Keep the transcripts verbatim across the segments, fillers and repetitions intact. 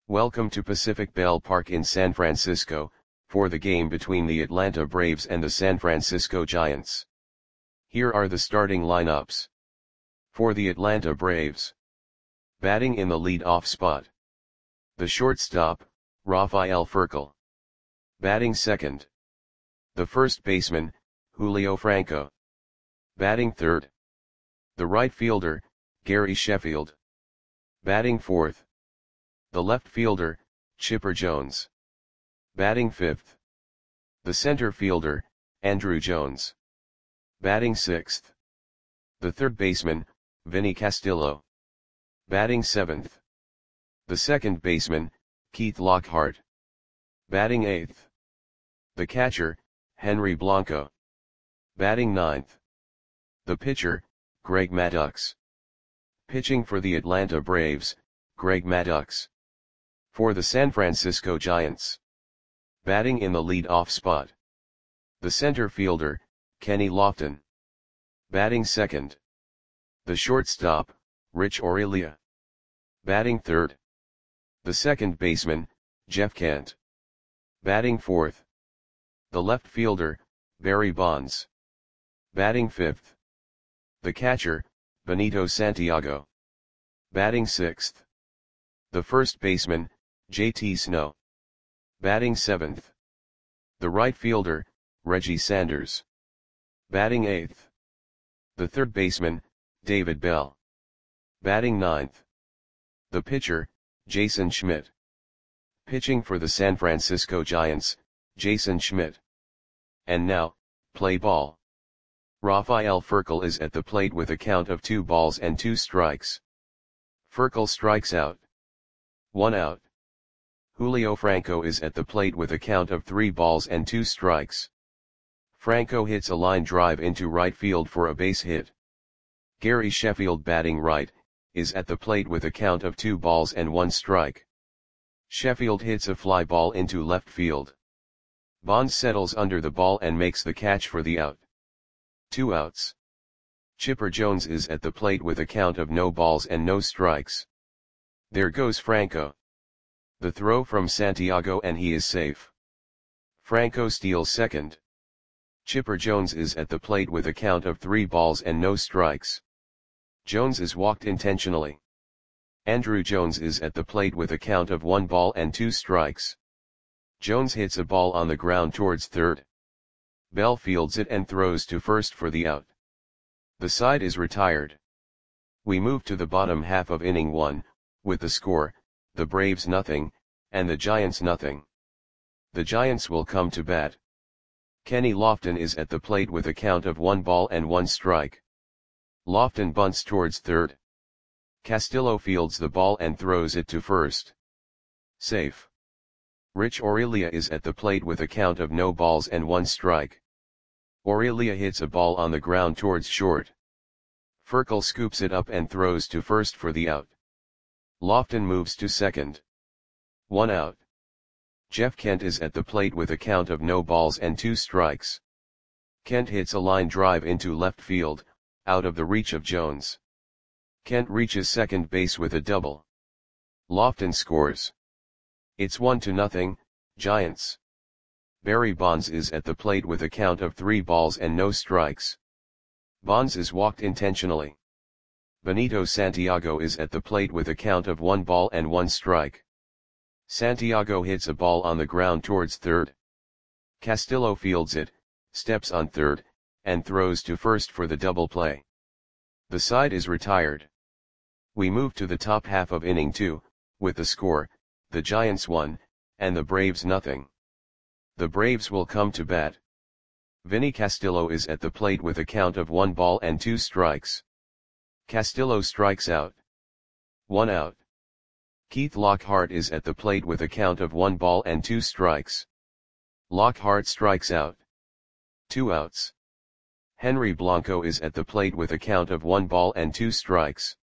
Welcome to Pacific Bell Park in San Francisco, for the game between the Atlanta Braves and the San Francisco Giants. Here are the starting lineups. For the Atlanta Braves. Batting in the lead-off spot. The shortstop, Rafael Furcal. Batting second. The first baseman, Julio Franco. Batting third. The right fielder, Gary Sheffield. Batting fourth. The left fielder, Chipper Jones. Batting fifth. The center fielder, Andruw Jones. Batting sixth. The third baseman, Vinny Castillo. Batting seventh. The second baseman, Keith Lockhart. Batting eighth. The catcher, Henry Blanco. Batting ninth. The pitcher, Greg Maddux. Pitching for the Atlanta Braves, Greg Maddux. For the San Francisco Giants. Batting in the lead-off spot. The center fielder, Kenny Lofton. Batting second. The shortstop, Rich Aurilia. Batting third. The second baseman, Jeff Kent. Batting fourth. The left fielder, Barry Bonds. Batting fifth. The catcher, Benito Santiago. Batting sixth. The first baseman, J T Snow. Batting seventh. The right fielder, Reggie Sanders. Batting eighth. The third baseman, David Bell. Batting ninth. The pitcher, Jason Schmidt. Pitching for the San Francisco Giants, Jason Schmidt. And now, play ball. Rafael Furcal is at the plate with a count of two balls and two strikes. Furcal strikes out. One out. Julio Franco is at the plate with a count of three balls and two strikes. Franco hits a line drive into right field for a base hit. Gary Sheffield, batting right, is at the plate with a count of two balls and one strike. Sheffield hits a fly ball into left field. Bonds settles under the ball and makes the catch for the out. Two outs. Chipper Jones is at the plate with a count of no balls and no strikes. There goes Franco. The throw from Santiago and he is safe. Franco steals second. Chipper Jones is at the plate with a count of three balls and no strikes. Jones is walked intentionally. Andruw Jones is at the plate with a count of one ball and two strikes. Jones hits a ball on the ground towards third. Bell fields it and throws to first for the out. The side is retired. We move to the bottom half of inning one, with the score, the Braves nothing, and the Giants nothing. The Giants will come to bat. Kenny Lofton is at the plate with a count of one ball and one strike. Lofton bunts towards third. Castillo fields the ball and throws it to first. Safe. Rich Aurilia is at the plate with a count of no balls and one strike. Aurilia hits a ball on the ground towards short. Furcal scoops it up and throws to first for the out. Lofton moves to second. One out. Jeff Kent is at the plate with a count of no balls and two strikes. Kent hits a line drive into left field, out of the reach of Jones. Kent reaches second base with a double. Lofton scores. It's one to nothing, Giants. Barry Bonds is at the plate with a count of three balls and no strikes. Bonds is walked intentionally. Benito Santiago is at the plate with a count of one ball and one strike. Santiago hits a ball on the ground towards third. Castillo fields it, steps on third, and throws to first for the double play. The side is retired. We move to the top half of inning two, with the score, the Giants one, and the Braves nothing. The Braves will come to bat. Vinny Castillo is at the plate with a count of one ball and two strikes. Castillo strikes out. One out. Keith Lockhart is at the plate with a count of one ball and two strikes. Lockhart strikes out. Two outs. Henry Blanco is at the plate with a count of one ball and two strikes.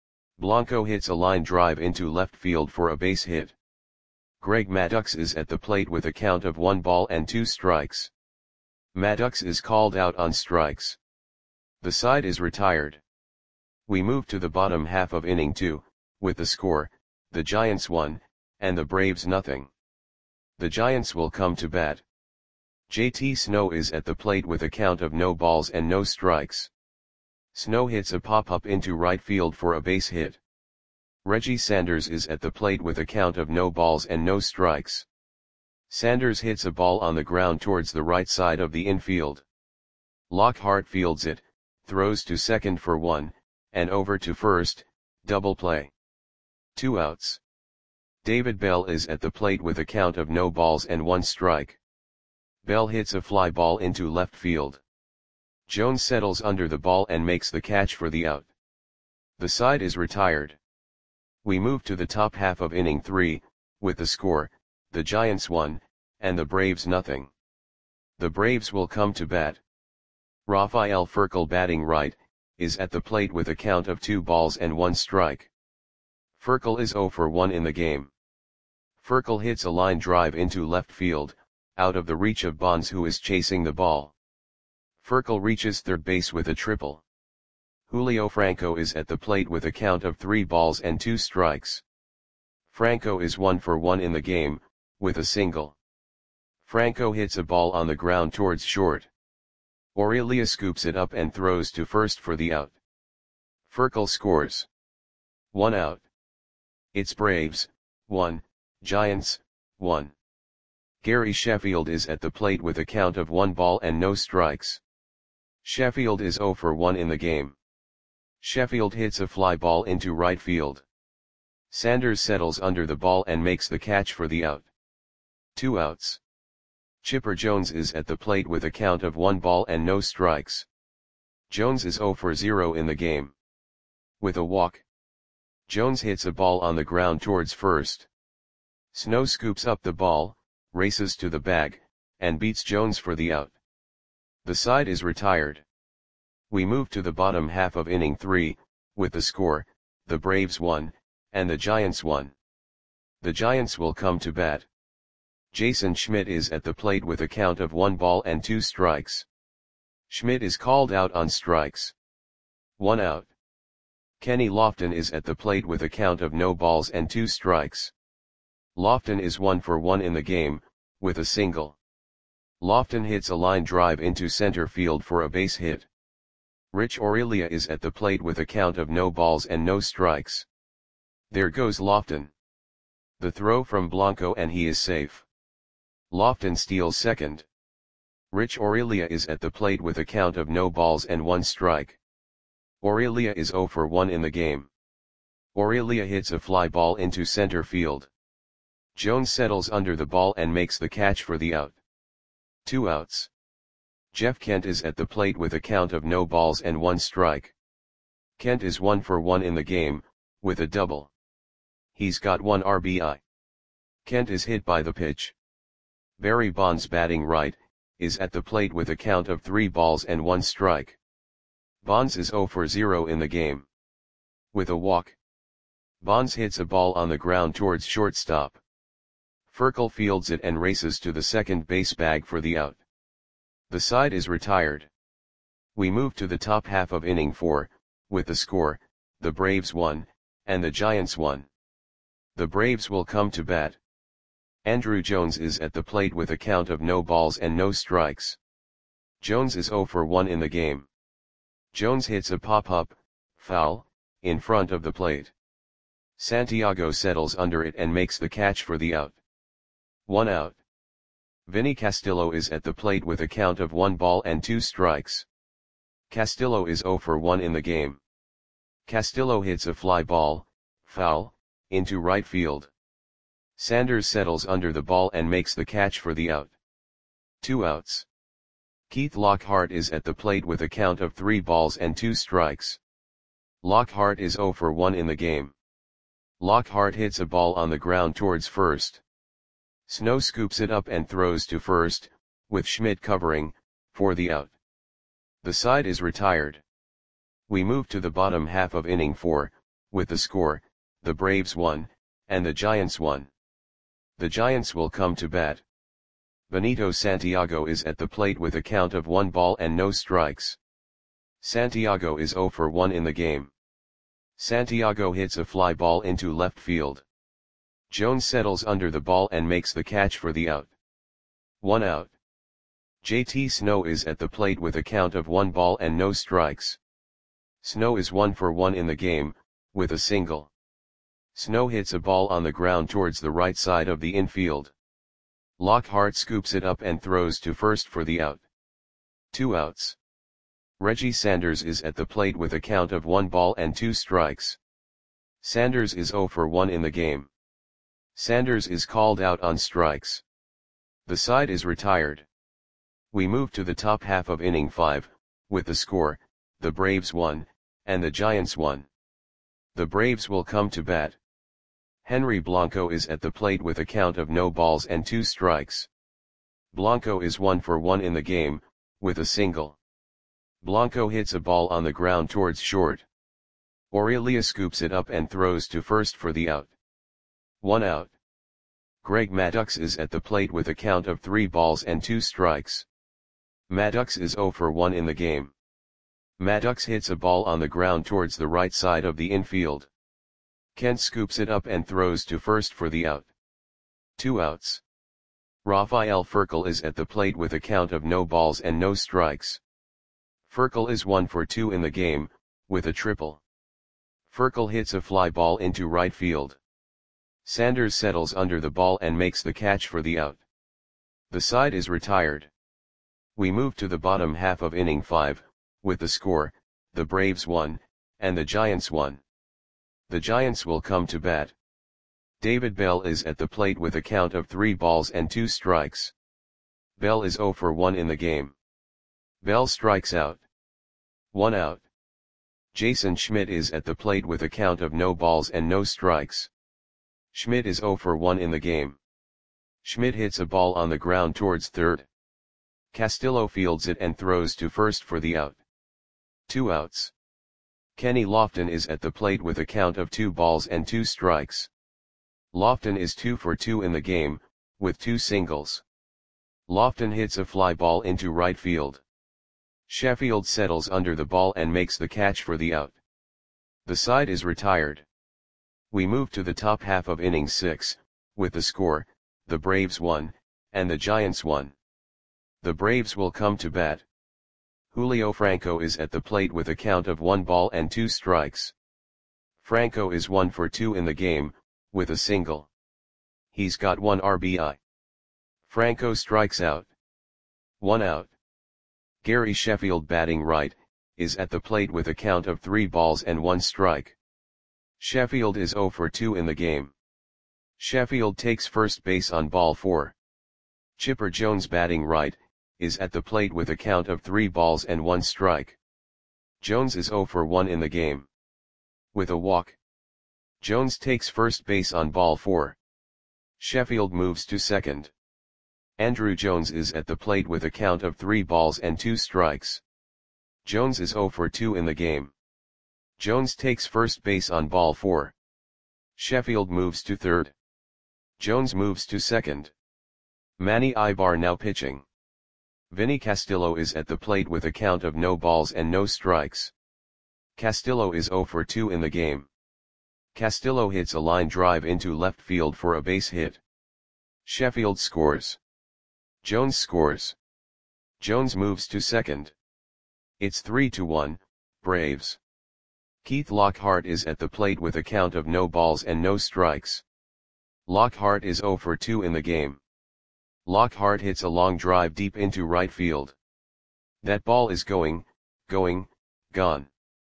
Blanco hits a line drive into left field for a base hit. Greg Maddux is at the plate with a count of one ball and two strikes. Maddux is called out on strikes. The side is retired. We move to the bottom half of inning two, with the score, the Giants one, and the Braves nothing. The Giants will come to bat. J T Snow is at the plate with a count of no balls and no strikes. Snow hits a pop-up into right field for a base hit. Reggie Sanders is at the plate with a count of no balls and no strikes. Sanders hits a ball on the ground towards the right side of the infield. Lockhart fields it, throws to second for one, and over to first, double play. Two outs. David Bell is at the plate with a count of no balls and one strike. Bell hits a fly ball into left field. Jones settles under the ball and makes the catch for the out. The side is retired. We move to the top half of inning three, with the score, the Giants one, and the Braves nothing. The Braves will come to bat. Rafael Furcal, batting right, is at the plate with a count of two balls and one strike. Furcal is zero for one in the game. Furcal hits a line drive into left field, out of the reach of Bonds, who is chasing the ball. Furcal reaches third base with a triple. Julio Franco is at the plate with a count of three balls and two strikes. Franco is one for one in the game, with a single. Franco hits a ball on the ground towards short. Aurelia scoops it up and throws to first for the out. Furcal scores. One out. It's Braves, one, Giants, one. Gary Sheffield is at the plate with a count of one ball and no strikes. Sheffield is zero for one in the game. Sheffield hits a fly ball into right field. Sanders settles under the ball and makes the catch for the out. Two outs. Chipper Jones is at the plate with a count of one ball and no strikes. Jones is zero for zero in the game. With a walk. Jones hits a ball on the ground towards first. Snow scoops up the ball, races to the bag, and beats Jones for the out. The side is retired. We move to the bottom half of inning three, with the score, the Braves one, and the Giants one. The Giants will come to bat. Jason Schmidt is at the plate with a count of one ball and two strikes. Schmidt is called out on strikes. One out. Kenny Lofton is at the plate with a count of no balls and two strikes. Lofton is one for one in the game, with a single. Lofton hits a line drive into center field for a base hit. Rich Aurelia is at the plate with a count of no balls and no strikes. There goes Lofton. The throw from Blanco and he is safe. Lofton steals second. Rich Aurelia is at the plate with a count of no balls and one strike. Aurelia is zero for one in the game. Aurelia hits a fly ball into center field. Jones settles under the ball and makes the catch for the out. Two outs. Jeff Kent is at the plate with a count of no balls and one strike. Kent is one for one in the game, with a double. He's got one R B I. Kent is hit by the pitch. Barry Bonds, batting right, is at the plate with a count of three balls and one strike. Bonds is zero for zero in the game. With a walk. Bonds hits a ball on the ground towards shortstop. Furcal fields it and races to the second base bag for the out. The side is retired. We move to the top half of inning four, with the score, the Braves one, and the Giants one. The Braves will come to bat. Andrew Jones is at the plate with a count of no balls and no strikes. Jones is zero for one in the game. Jones hits a pop-up, foul, in front of the plate. Santiago settles under it and makes the catch for the out. One out. Vinny Castillo is at the plate with a count of one ball and two strikes. Castillo is zero for one in the game. Castillo hits a fly ball, foul, into right field. Sanders settles under the ball and makes the catch for the out. Two outs. Keith Lockhart is at the plate with a count of three balls and two strikes. Lockhart is zero for one in the game. Lockhart hits a ball on the ground towards first. Snow scoops it up and throws to first, with Schmidt covering, for the out. The side is retired. We move to the bottom half of inning four, with the score, the Braves one, and the Giants one. The Giants will come to bat. Benito Santiago is at the plate with a count of one ball and no strikes. Santiago is zero for one in the game. Santiago hits a fly ball into left field. Jones settles under the ball and makes the catch for the out. One out. J T Snow is at the plate with a count of one ball and no strikes. Snow is one for one in the game, with a single. Snow hits a ball on the ground towards the right side of the infield. Lockhart scoops it up and throws to first for the out. Two outs. Reggie Sanders is at the plate with a count of one ball and two strikes. Sanders is zero for one in the game. Sanders is called out on strikes. The side is retired. We move to the top half of inning five, with the score, the Braves won, and the Giants won. The Braves will come to bat. Henry Blanco is at the plate with a count of no balls and two strikes. Blanco is one for one in the game, with a single. Blanco hits a ball on the ground towards short. Aurelia scoops it up and throws to first for the out. One out. Greg Maddux is at the plate with a count of three balls and two strikes. Maddux is zero for one in the game. Maddux hits a ball on the ground towards the right side of the infield. Kent scoops it up and throws to first for the out. Two outs. Rafael Furcal is at the plate with a count of no balls and no strikes. Furcal is one for two in the game, with a triple. Furcal hits a fly ball into right field. Sanders settles under the ball and makes the catch for the out. The side is retired. We move to the bottom half of inning five, with the score, the Braves won, and the Giants won. The Giants will come to bat. David Bell is at the plate with a count of three balls and two strikes. Bell is zero for one in the game. Bell strikes out. One out. Jason Schmidt is at the plate with a count of no balls and no strikes. Schmidt is zero for one in the game. Schmidt hits a ball on the ground towards third. Castillo fields it and throws to first for the out. Two outs. Kenny Lofton is at the plate with a count of two balls and two strikes. Lofton is two for two in the game, with two singles. Lofton hits a fly ball into right field. Sheffield settles under the ball and makes the catch for the out. The side is retired. We move to the top half of inning six, with the score, the Braves won, and the Giants won. The Braves will come to bat. Julio Franco is at the plate with a count of one ball and two strikes. Franco is one for two in the game, with a single. He's got one R B I. Franco strikes out. One out. Gary Sheffield, batting right, is at the plate with a count of three balls and one strike. Sheffield is zero for two in the game. Sheffield takes first base on ball four. Chipper Jones, batting right, is at the plate with a count of three balls and one strike. Jones is zero for one in the game. With a walk. Jones takes first base on ball four. Sheffield moves to second. Andrew Jones is at the plate with a count of three balls and two strikes. Jones is zero for two in the game. Jones takes first base on ball four. Sheffield moves to third. Jones moves to second. Manny Ibar now pitching. Vinny Castillo is at the plate with a count of no balls and no strikes. Castillo is zero for two in the game. Castillo hits a line drive into left field for a base hit. Sheffield scores. Jones scores. Jones moves to second. It's three to one, Braves. Keith Lockhart is at the plate with a count of no balls and no strikes. Lockhart is zero for two in the game. Lockhart hits a long drive deep into right field. That ball is going, going, gone.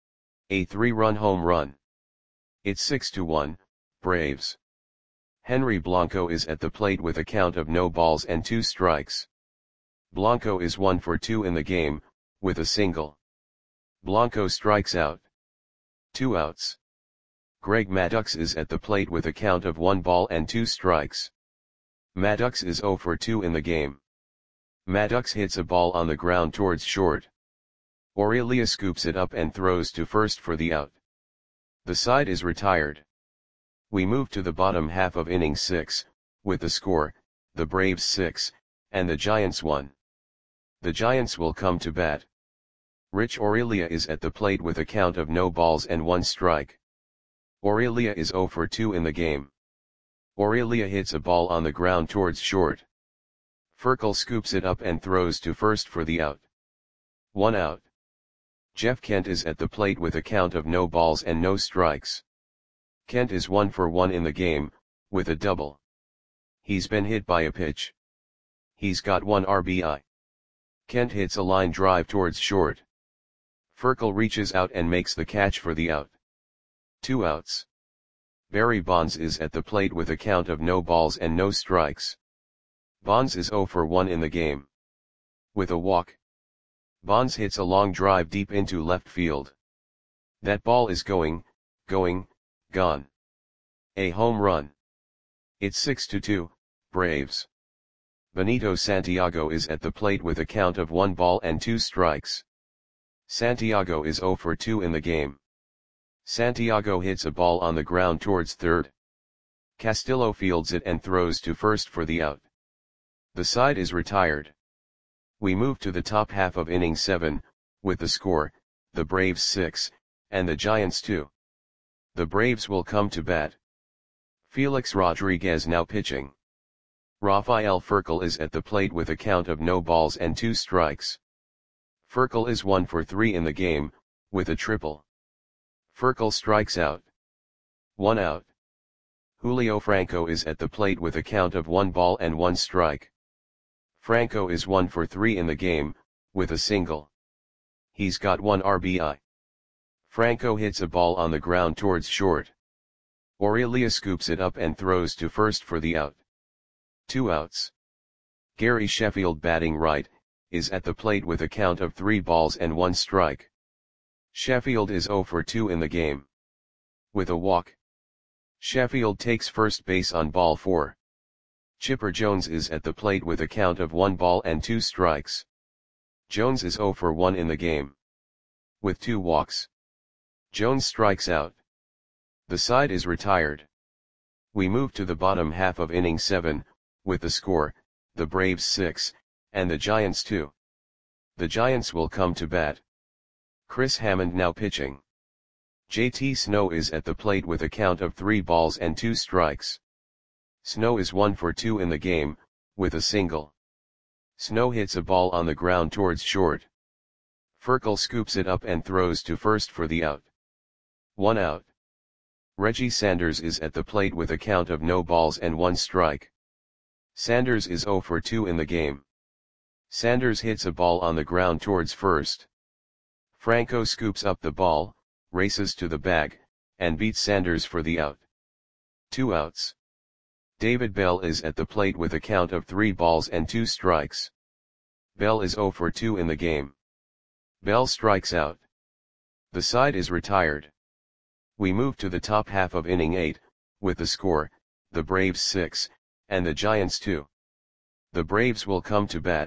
A three-run home run. It's six to one, Braves. Henry Blanco is at the plate with a count of no balls and two strikes. Blanco is one for two in the game, with a single. Blanco strikes out. Two outs. Greg Maddux is at the plate with a count of one ball and two strikes. Maddux is zero for two in the game. Maddux hits a ball on the ground towards short. Aurelia scoops it up and throws to first for the out. The side is retired. We move to the bottom half of inning six, with the score, the Braves six, and the Giants one. The Giants will come to bat. Rich Aurelia is at the plate with a count of no balls and one strike. Aurelia is zero for two in the game. Aurelia hits a ball on the ground towards short. Furkel scoops it up and throws to first for the out. One out. Jeff Kent is at the plate with a count of no balls and no strikes. Kent is one for one in the game, with a double. He's been hit by a pitch. He's got one R B I. Kent hits a line drive towards short. Furkel reaches out and makes the catch for the out. Two outs. Barry Bonds is at the plate with a count of no balls and no strikes. Bonds is zero for one in the game. With a walk. Bonds hits a long drive deep into left field. That ball is going, going, gone. A home run. It's six to two, Braves. Benito Santiago is at the plate with a count of one ball and two strikes. Santiago is zero for two in the game. Santiago hits a ball on the ground towards third. Castillo fields it and throws to first for the out. The side is retired. We move to the top half of inning seven, with the score, the Braves six, and the Giants two. The Braves will come to bat. Felix Rodriguez now pitching. Rafael Furkel is at the plate with a count of no balls and two strikes. Furkel is one for three in the game, with a triple. Furkel strikes out. One out. Julio Franco is at the plate with a count of one ball and one strike. Franco is one for three in the game, with a single. He's got one R B I. Franco hits a ball on the ground towards short. Aurelia scoops it up and throws to first for the out. Two outs. Gary Sheffield batting right, is at the plate with a count of three balls and one strike. Sheffield is zero for two in the game. With a walk. Sheffield takes first base on ball four. Chipper Jones is at the plate with a count of one ball and two strikes. Jones is zero for one in the game. With two walks. Jones strikes out. The side is retired. We move to the bottom half of inning seven, with the score, the Braves six, and the Giants two. The Giants will come to bat. Chris Hammond now pitching. J T Snow is at the plate with a count of three balls and two strikes. Snow is one for two in the game, with a single. Snow hits a ball on the ground towards short. Furkel scoops it up and throws to first for the out. One out. Reggie Sanders is at the plate with a count of no balls and one strike. Sanders is zero for two in the game. Sanders hits a ball on the ground towards first. Franco scoops up the ball, races to the bag, and beats Sanders for the out. Two outs. David Bell is at the plate with a count of three balls and two strikes. Bell is zero for two in the game. Bell strikes out. The side is retired. We move to the top half of inning eight, with the score, the Braves six, and the Giants two. The Braves will come to bat.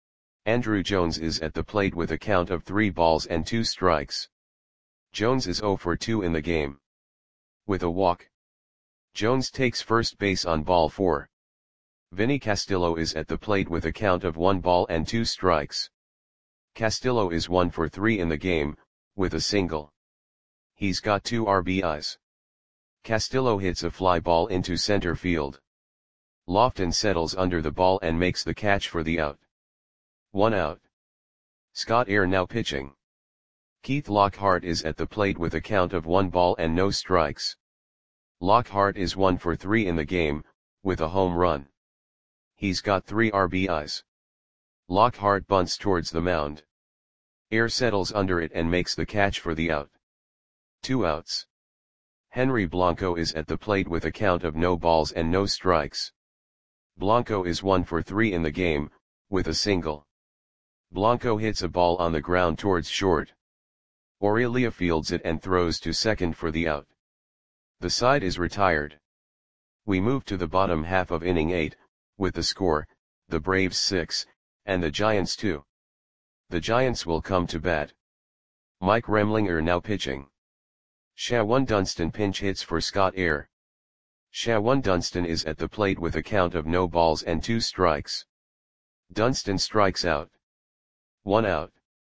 Andrew Jones is at the plate with a count of three balls and two strikes. Jones is zero for two in the game. With a walk. Jones takes first base on ball four. Vinny Castillo is at the plate with a count of one ball and two strikes. Castillo is one for three in the game, with a single. He's got two R B Is. Castillo hits a fly ball into center field. Lofton settles under the ball and makes the catch for the out. One out. Scott Air now pitching. Keith Lockhart is at the plate with a count of one ball and no strikes. Lockhart is one for three in the game, with a home run. He's got three R B Is. Lockhart bunts towards the mound. Air settles under it and makes the catch for the out. Two outs. Henry Blanco is at the plate with a count of no balls and no strikes. Blanco is one for three in the game, with a single. Blanco hits a ball on the ground towards short. Aurelia fields it and throws to second for the out. The side is retired. We move to the bottom half of inning eight, with the score, the Braves six, and the Giants two. The Giants will come to bat. Mike Remlinger now pitching. Shawan Dunston pinch hits for Scott Air. Shawan Dunston is at the plate with a count of no balls and two strikes. Dunston strikes out. One out.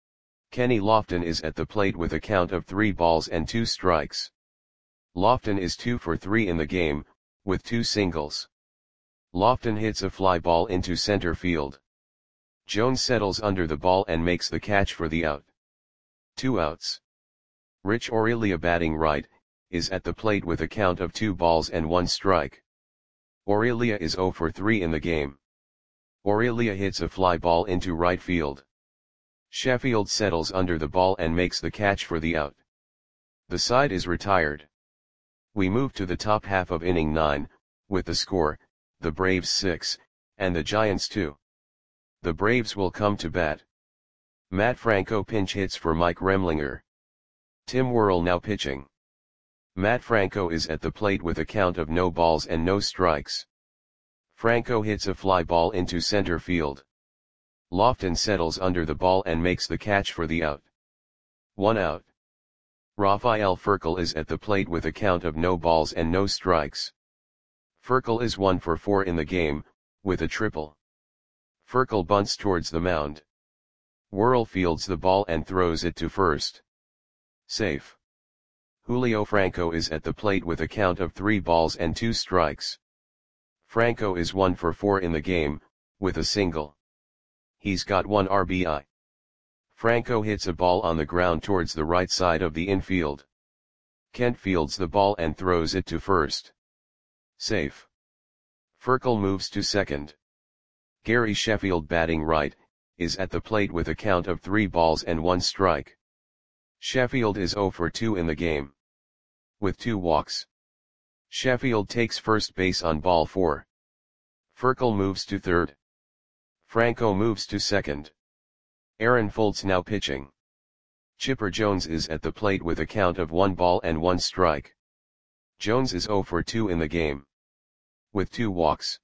Kenny Lofton is at the plate with a count of three balls and two strikes. Lofton is two for three in the game, with two singles. Lofton hits a fly ball into center field. Jones settles under the ball and makes the catch for the out. Two outs. Rich Aurelia, batting right, is at the plate with a count of two balls and one strike. Aurelia is zero for three in the game. Aurelia hits a fly ball into right field. Sheffield settles under the ball and makes the catch for the out. The side is retired. We move to the top half of inning nine, with the score, the Braves six, and the Giants two. The Braves will come to bat. Matt Franco pinch hits for Mike Remlinger. Tim Worrell now pitching. Matt Franco is at the plate with a count of no balls and no strikes. Franco hits a fly ball into center field. Lofton settles under the ball and makes the catch for the out. One out. Rafael Furcal is at the plate with a count of no balls and no strikes. Furcal is one for four in the game, with a triple. Furcal bunts towards the mound. Worrell fields the ball and throws it to first. Safe. Julio Franco is at the plate with a count of three balls and two strikes. Franco is one for four in the game, with a single. He's got one R B I. Franco hits a ball on the ground towards the right side of the infield. Kent fields the ball and throws it to first. Safe. Furcal moves to second. Gary Sheffield, batting right, is at the plate with a count of three balls and one strike. Sheffield is zero for two in the game. With two walks. Sheffield takes first base on ball four. Furcal moves to third. Franco moves to second. Aaron Foltz now pitching. Chipper Jones is at the plate with a count of one ball and one strike. Jones is zero for two in the game. With two walks.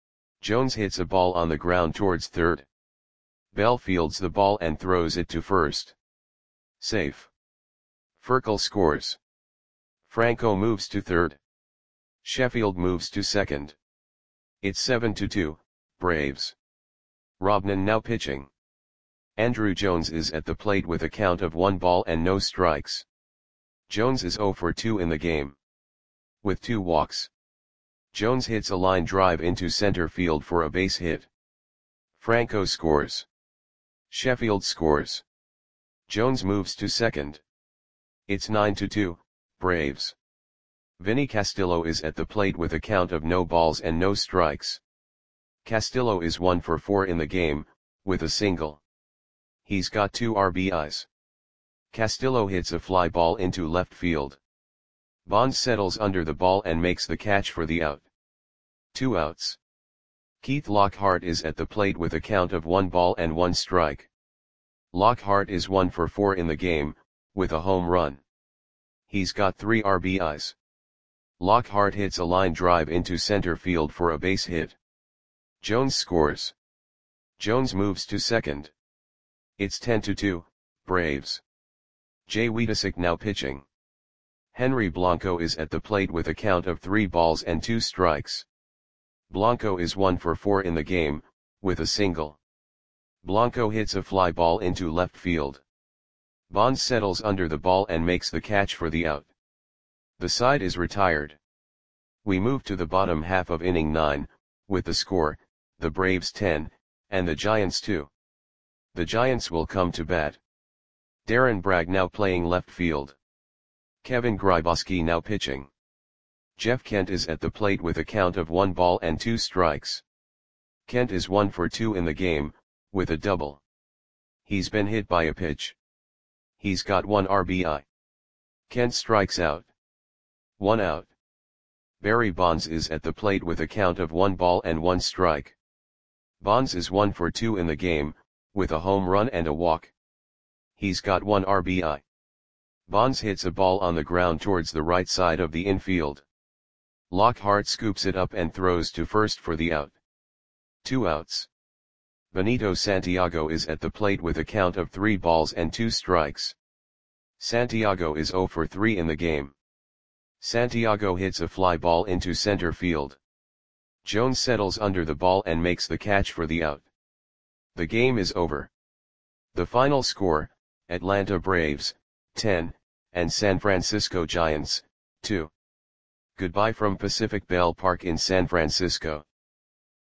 Jones hits a ball on the ground towards third. Bell fields the ball and throws it to first. Safe. Furcal scores. Franco moves to third. Sheffield moves to second. It's seven to two, Braves. Robnan now pitching. Andrew Jones is at the plate with a count of one ball and no strikes. Jones is zero for two in the game. With two walks. Jones hits a line drive into center field for a base hit. Franco scores. Sheffield scores. Jones moves to second. It's nine to two, Braves. Vinny Castillo is at the plate with a count of no balls and no strikes. Castillo is one for four in the game, with a single. He's got two R B Is. Castillo hits a fly ball into left field. Bonds settles under the ball and makes the catch for the out. Two outs. Keith Lockhart is at the plate with a count of one ball and one strike. Lockhart is one for four in the game, with a home run. He's got three R B Is. Lockhart hits a line drive into center field for a base hit. Jones scores. Jones moves to second. It's ten to two, Braves. Jay Wiedesick now pitching. Henry Blanco is at the plate with a count of three balls and two strikes. Blanco is one for four in the game, with a single. Blanco hits a fly ball into left field. Bonds settles under the ball and makes the catch for the out. The side is retired. We move to the bottom half of inning nine, with the score, the Braves ten, and the Giants two. The Giants will come to bat. Darren Bragg now playing left field. Kevin Grybowski now pitching. Jeff Kent is at the plate with a count of one ball and two strikes. Kent is one for two in the game, with a double. He's been hit by a pitch. He's got one R B I. Kent strikes out. One out. Barry Bonds is at the plate with a count of one ball and one strike. Bonds is one for two in the game, with a home run and a walk. He's got one R B I. Bonds hits a ball on the ground towards the right side of the infield. Lockhart scoops it up and throws to first for the out. Two outs. Benito Santiago is at the plate with a count of three balls and two strikes. Santiago is zero for three in the game. Santiago hits a fly ball into center field. Jones settles under the ball and makes the catch for the out. The game is over. The final score, Atlanta Braves, ten, and San Francisco Giants, two. Goodbye from Pacific Bell Park in San Francisco.